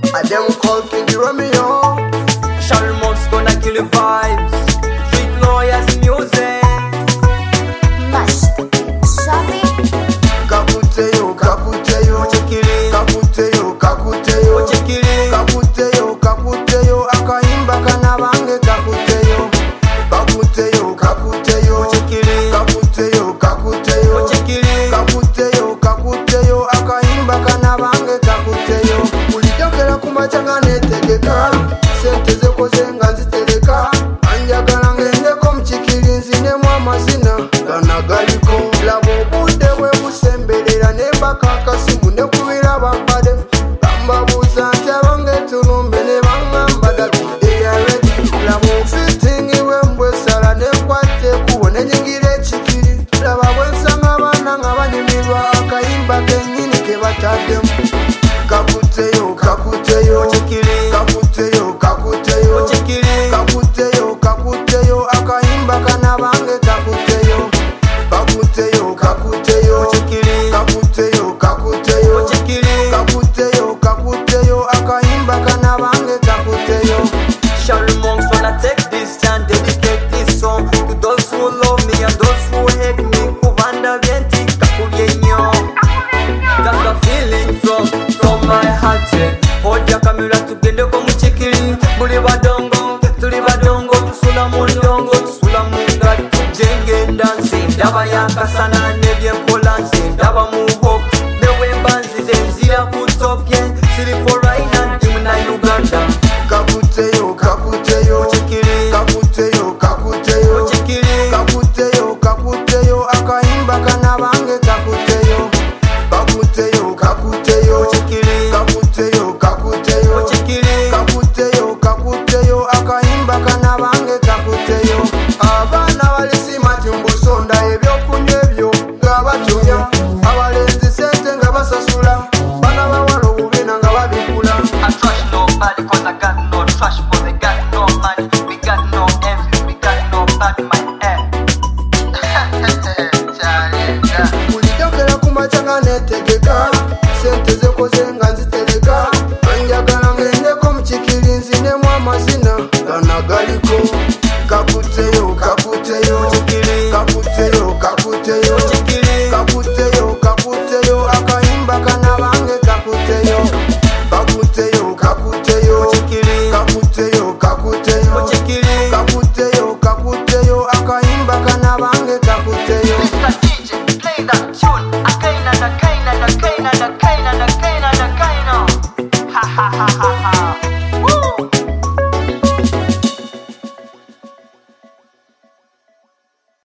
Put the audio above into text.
I them call King Romeo. Shalmon's gonna kill the vibes. Street lawyers music. Master Shavi. Kakuteyo, kakuteyo, Chekili. kakuteyo, kakuteyo, Chekili. kakuteyo, kakuteyo, akaimba kana bange kakuteyo, kakuteyo, kakuteyo, Chekili. kakuteyo, kakuteyo, Chekili. kakuteyo, kakuteyo, akaimba kana bange kakuteyo. Ulijokera kumachanga netegeka, sente zekoze nga nzitereka, anjagala ngendeko mukikiri nzinemu amazina gana galiko. Laba obudde bwe busemberera nembaka akasimu ne kubira bampade, bambabuuza nti abange tulumbe ne baŋŋamba that they are ready. Laba ofitingi bwe mbwesala nenkwata ekubo ne nyingira ekikiri, laba bwe nsanga abaana nga banyumirwa akayimba kennyini ke bataddemu. Kakuteyo, kakuteyo, Chekili. kakuteyo, kakuteyo, Chekili. kakuteyo, kakuteyo, akayimba kana bange kakuteyo, kakuteyo, kakuteyo, Chekili. kakuteyo, kakuteyo, Chekili. kakuteyo, kakuteyo, akayimba kana bange kakuteyo. Shalmon's gonna take this and dedicate this song to those who love me and those who hate me. Kuvanda vienti kakuye nyo. That's the feeling from my heart. Hold your camera tugende ko muchikili. Buli badongo, tuli badongo, tusula mu ndongo, tusula mu ngali. Jenge ndansi, ndaba yankasana nebyenkola nsi, ndaba mu hope. Newemba nzize nzira ku top gen. Siri for right now, Jimuna Uganda. Kakuteyo, kakuteyo, Chekili. kakuteyo, kakuteyo, Chekili. kakuteyo, kakuteyo, akayimba kana bange kakuteyo, kakuteyo, kakuteyo, Chekili. kakuteyo, kakuteyo, Chekili. kakuteyo, kakuteyo, akayimba kana bange kakuteyo. Abaana balisima timbusonda ebyokunywa ebyo nga batumya, abalenzi sente nga basasula, bana bawala obubina nga babikula. I trust nobody cause I got no trust for they got no money. We got no envy, we got no bad mind. Ulijokera kumachanga netegeka, sente zekoze nga nzitereka, anjagala ngendeko mukikiri nzinemu amazina gana galiko. Kakuteyo, kakuteyo, Chekili. kakuteyo, kakuteyo, Chekili. kakuteyo, kakuteyo, akayimba kana bange kakuteyo, kakuteyo, kakuteyo, Chekili. kakuteyo, kakuteyo, Chekili. kakuteyo, kakuteyo, akayimba kana bange kakuteyo. Mr. DJ, play that tune. Akaina na kaina na kaina na kaina na kaina na kaina. Ha ha ha ha ha.